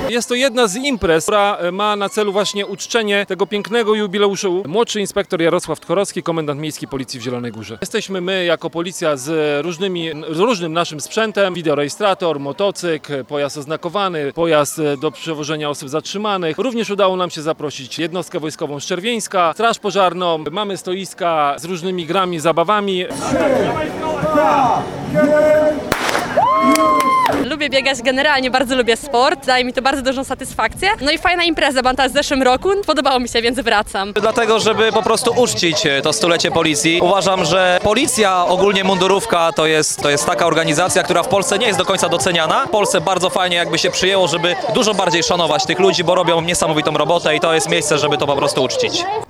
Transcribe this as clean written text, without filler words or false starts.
Jest to jedna z imprez, która ma na celu właśnie uczczenie tego pięknego jubileuszu. Młodszy inspektor Jarosław Tchorowski, komendant miejski Policji w Zielonej Górze. Jesteśmy my jako policja z różnym naszym sprzętem, wideorejestrator, motocykl, pojazd oznakowany, pojazd do przewożenia osób zatrzymanych. Również udało nam się zaprosić jednostkę wojskową z Czerwieńska, straż pożarną, mamy stoiska z różnymi grami, zabawami. Lubię biegać generalnie, bardzo lubię sport, daje mi to bardzo dużą satysfakcję. No i fajna impreza, byłam tam w zeszłym roku, podobało mi się, więc wracam. Dlatego, żeby po prostu uczcić to stulecie policji. Uważam, że policja, ogólnie mundurówka, to jest taka organizacja, która w Polsce nie jest do końca doceniana. W Polsce bardzo fajnie jakby się przyjęło, żeby dużo bardziej szanować tych ludzi, bo robią niesamowitą robotę i to jest miejsce, żeby to po prostu uczcić.